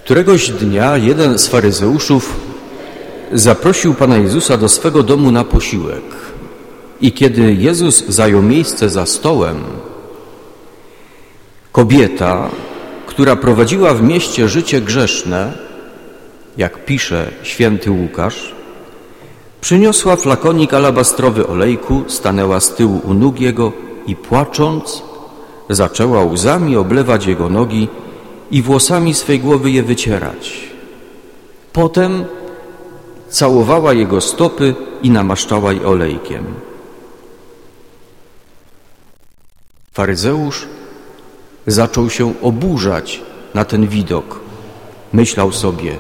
Któregoś dnia jeden z faryzeuszów zaprosił Pana Jezusa do swego domu na posiłek. I kiedy Jezus zajął miejsce za stołem, kobieta, która prowadziła w mieście życie grzeszne, jak pisze święty Łukasz, przyniosła flakonik alabastrowy olejku, stanęła z tyłu u nóg Jego i płacząc, zaczęła łzami oblewać Jego nogi i włosami swej głowy je wycierać. Potem całowała Jego stopy i namaszczała je olejkiem. Faryzeusz zaczął się oburzać na ten widok. Myślał sobie,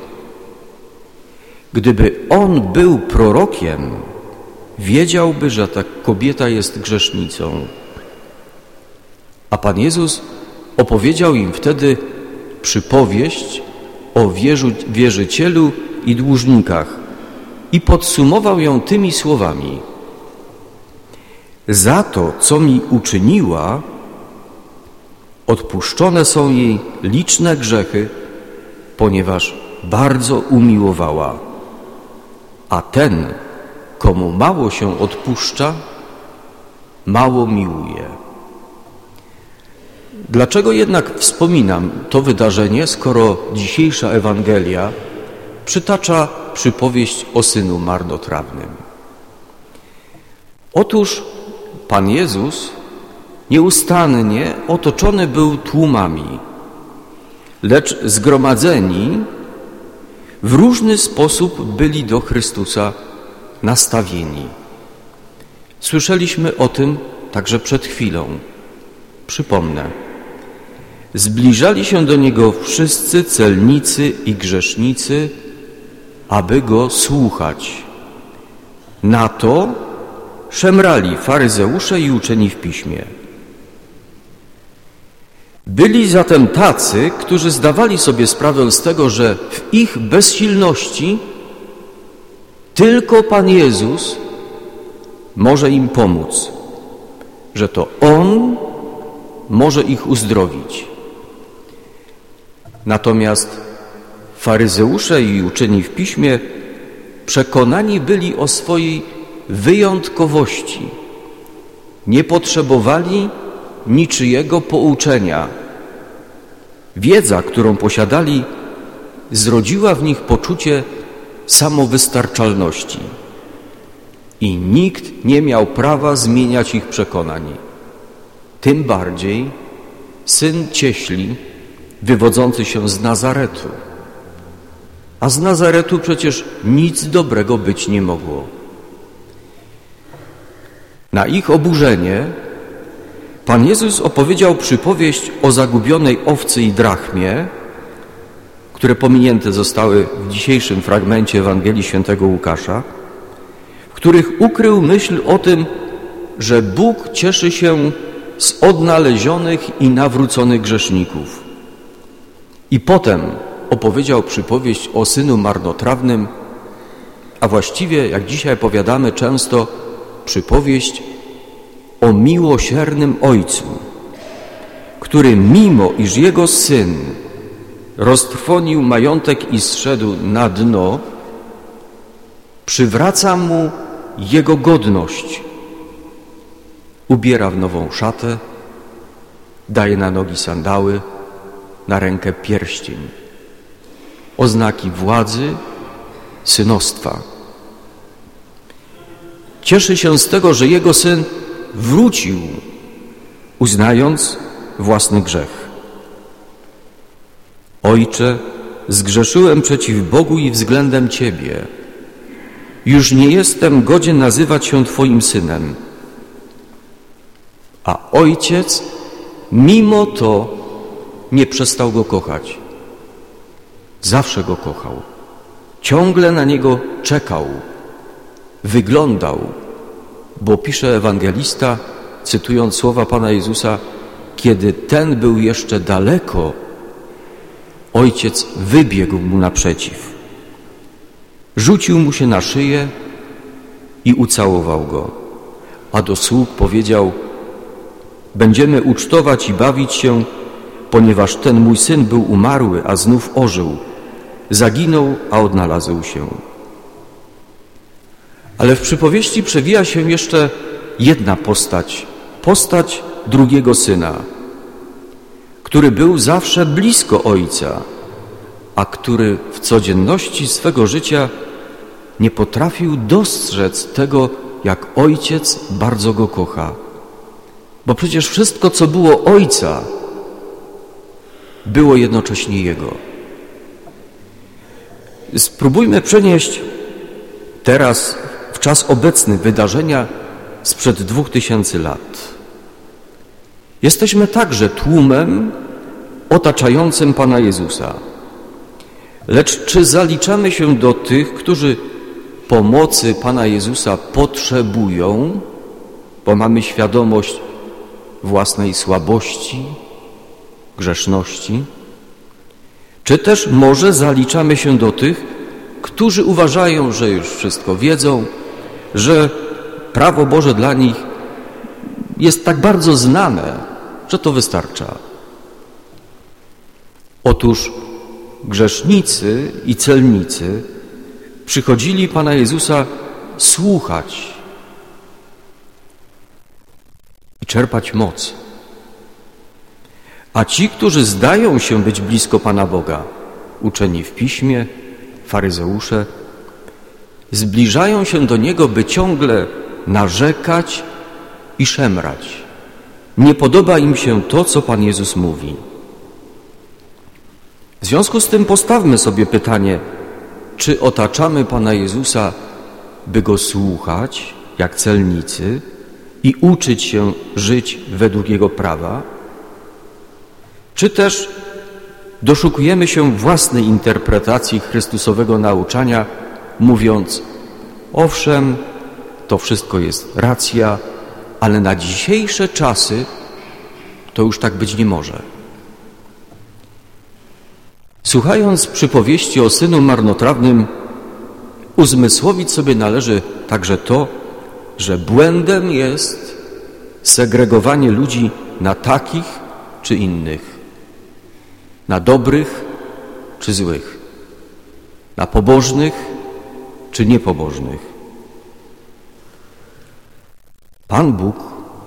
gdyby on był prorokiem, wiedziałby, że ta kobieta jest grzesznicą. A Pan Jezus opowiedział im wtedy przypowieść o wierzycielu i dłużnikach i podsumował ją tymi słowami: za to, co mi uczyniła, odpuszczone są jej liczne grzechy, ponieważ bardzo umiłowała. A ten, komu mało się odpuszcza, mało miłuje. Dlaczego jednak wspominam to wydarzenie, skoro dzisiejsza Ewangelia przytacza przypowieść o synu marnotrawnym? Otóż Pan Jezus nieustannie otoczony był tłumami, lecz zgromadzeni w różny sposób byli do Chrystusa nastawieni. Słyszeliśmy o tym także przed chwilą. Przypomnę. Zbliżali się do Niego wszyscy celnicy i grzesznicy, aby Go słuchać. Na to szemrali faryzeusze i uczeni w piśmie. Byli zatem tacy, którzy zdawali sobie sprawę z tego, że w ich bezsilności tylko Pan Jezus może im pomóc, że to On może ich uzdrowić. Natomiast faryzeusze i uczeni w piśmie przekonani byli o swojej wyjątkowości. Nie potrzebowali niczyjego pouczenia. Wiedza, którą posiadali, zrodziła w nich poczucie samowystarczalności i nikt nie miał prawa zmieniać ich przekonań. Tym bardziej syn cieśli wywodzący się z Nazaretu. A z Nazaretu przecież nic dobrego być nie mogło. Na ich oburzenie Pan Jezus opowiedział przypowieść o zagubionej owcy i drachmie, które pominięte zostały w dzisiejszym fragmencie Ewangelii Świętego Łukasza, w których ukrył myśl o tym, że Bóg cieszy się z odnalezionych i nawróconych grzeszników. I potem opowiedział przypowieść o synu marnotrawnym, a właściwie, jak dzisiaj opowiadamy często, przypowieść o miłosiernym ojcu, który mimo iż jego syn roztrwonił majątek i zszedł na dno, przywraca mu jego godność. Ubiera w nową szatę, daje na nogi sandały, na rękę pierścień. Oznaki władzy, synostwa. Cieszy się z tego, że jego syn wrócił, uznając własny grzech. Ojcze, zgrzeszyłem przeciw Bogu i względem Ciebie. Już nie jestem godzien nazywać się Twoim synem. A ojciec mimo to nie przestał go kochać. Zawsze go kochał. Ciągle na niego czekał. Wyglądał, bo pisze ewangelista, cytując słowa Pana Jezusa, kiedy ten był jeszcze daleko, ojciec wybiegł mu naprzeciw. Rzucił mu się na szyję i ucałował go. A do sług powiedział: będziemy ucztować i bawić się, ponieważ ten mój syn był umarły, a znów ożył, zaginął, a odnalazł się. Ale w przypowieści przewija się jeszcze jedna postać drugiego syna, który był zawsze blisko ojca, a który w codzienności swego życia nie potrafił dostrzec tego, jak ojciec bardzo go kocha. Bo przecież wszystko, co było ojca, było jednocześnie jego. Spróbujmy przenieść teraz w czas obecny wydarzenia sprzed 2000 lat. Jesteśmy także tłumem otaczającym Pana Jezusa. Lecz czy zaliczamy się do tych, którzy pomocy Pana Jezusa potrzebują, bo mamy świadomość własnej słabości, grzeszności? Czy też może zaliczamy się do tych, którzy uważają, że już wszystko wiedzą, że prawo Boże dla nich jest tak bardzo znane, że to wystarcza? Otóż grzesznicy i celnicy przychodzili Pana Jezusa słuchać i czerpać moc. A ci, którzy zdają się być blisko Pana Boga, uczeni w Piśmie, faryzeusze, zbliżają się do Niego, by ciągle narzekać i szemrać. Nie podoba im się to, co Pan Jezus mówi. W związku z tym postawmy sobie pytanie, czy otaczamy Pana Jezusa, by Go słuchać, jak celnicy, i uczyć się żyć według Jego prawa? Czy też doszukujemy się własnej interpretacji Chrystusowego nauczania, mówiąc, owszem, to wszystko jest racja, ale na dzisiejsze czasy to już tak być nie może. Słuchając przypowieści o synu marnotrawnym, uzmysłowić sobie należy także to, że błędem jest segregowanie ludzi na takich czy innych, na dobrych czy złych, na pobożnych czy niepobożnych. Pan Bóg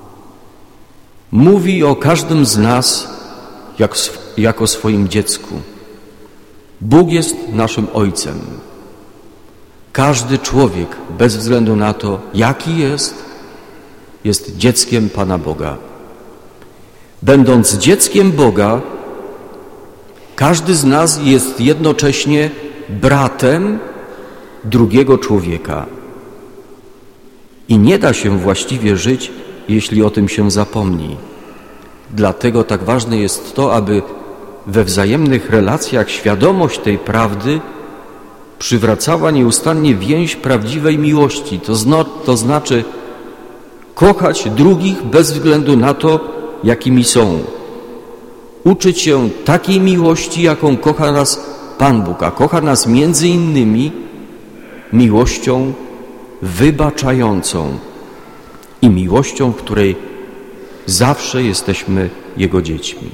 mówi o każdym z nas jak o swoim dziecku. Bóg jest naszym Ojcem. Każdy człowiek, bez względu na to, jaki jest dzieckiem Pana Boga. Będąc dzieckiem Boga, każdy z nas jest jednocześnie bratem drugiego człowieka. I nie da się właściwie żyć, jeśli o tym się zapomni. Dlatego tak ważne jest to, aby we wzajemnych relacjach świadomość tej prawdy przywracała nieustannie więź prawdziwej miłości, to znaczy kochać drugich bez względu na to, jakimi są. Uczyć się takiej miłości, jaką kocha nas Pan Bóg, a kocha nas między innymi miłością wybaczającą i miłością, w której zawsze jesteśmy Jego dziećmi.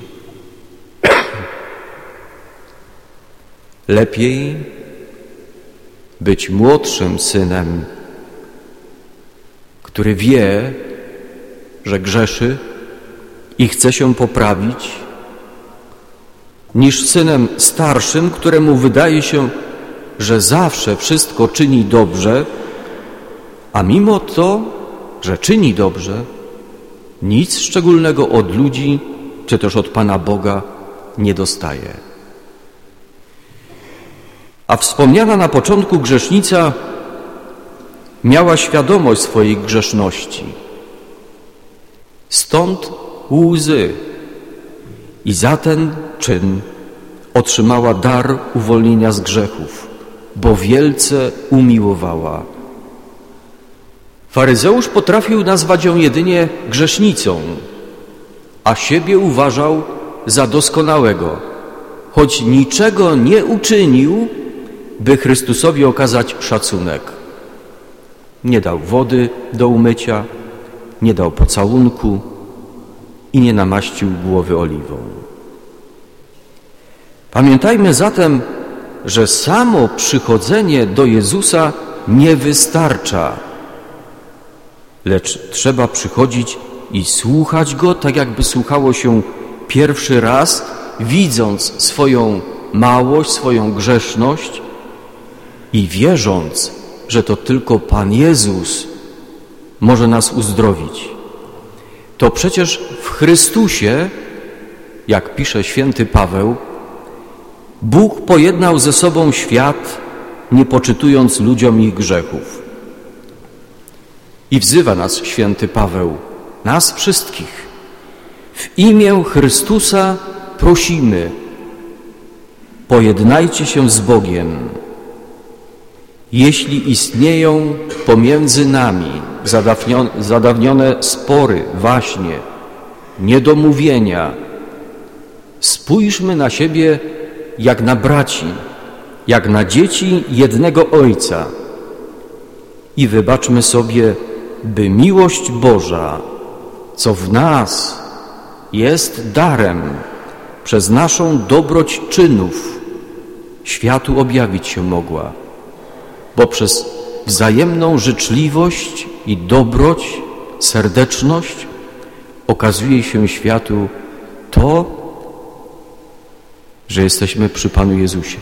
Lepiej być młodszym synem, który wie, że grzeszy i chce się poprawić, niż synem starszym, któremu wydaje się, że zawsze wszystko czyni dobrze, a mimo to, że czyni dobrze, nic szczególnego od ludzi czy też od Pana Boga nie dostaje. A wspomniana na początku grzesznica miała świadomość swojej grzeszności. Stąd łzy. I za ten czyn otrzymała dar uwolnienia z grzechów, bo wielce umiłowała. Faryzeusz potrafił nazwać ją jedynie grzesznicą, a siebie uważał za doskonałego, choć niczego nie uczynił, by Chrystusowi okazać szacunek. Nie dał wody do umycia, nie dał pocałunku i nie namaścił głowy oliwą. Pamiętajmy zatem, że samo przychodzenie do Jezusa nie wystarcza, lecz trzeba przychodzić i słuchać Go, tak jakby słuchało się pierwszy raz, widząc swoją małość, swoją grzeszność i wierząc, że to tylko Pan Jezus może nas uzdrowić. To przecież w Chrystusie, jak pisze święty Paweł, Bóg pojednał ze sobą świat, nie poczytując ludziom ich grzechów. I wzywa nas święty Paweł, nas wszystkich. W imię Chrystusa prosimy, pojednajcie się z Bogiem. Jeśli istnieją pomiędzy nami zadawnione spory, waśnie, niedomówienia, spójrzmy na siebie jak na braci, jak na dzieci jednego Ojca i wybaczmy sobie, by miłość Boża, co w nas jest darem, przez naszą dobroć czynów światu objawić się mogła, bo przez wzajemną życzliwość i dobroć, serdeczność okazuje się światu to, że jesteśmy przy Panu Jezusie.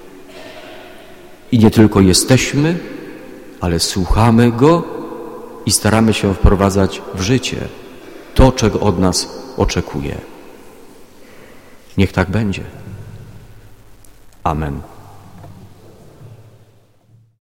I nie tylko jesteśmy, ale słuchamy Go i staramy się wprowadzać w życie to, czego od nas oczekuje. Niech tak będzie. Amen.